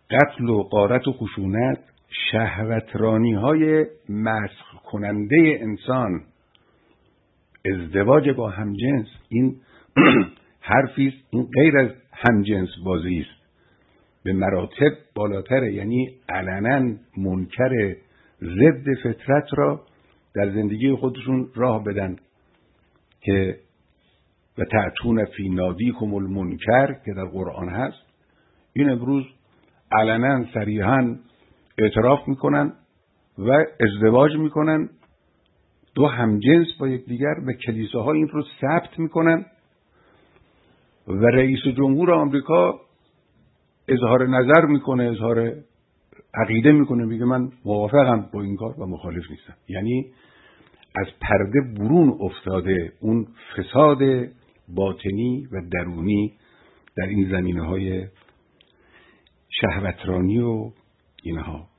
قتل و غارت و خشونت شهوترانی-های مسخ کننده انسان، ازدواج با همجنس، این حرفی است، این غیر از همجنس بازی است، به مراتب بالاتره. یعنی علنا منکر ضد فطرت را در زندگی خودشون راه بدن که و تأتون فی نادیکم المنکر که در قرآن هست. این امروز علنا صریحا اعتراف میکنن و ازدواج میکنن، دو همجنس با یکدیگر، و کلیساها این رو ثبت میکنن و رئیس جمهور آمریکا اظهار نظر میکنه، اظهار عقیده میکنه، میگه من موافقم با این کار و مخالف نیستم. یعنی از پرده برون افتاده اون فساد باطنی و درونی در این زمینه‌های شهوترانی و اینها.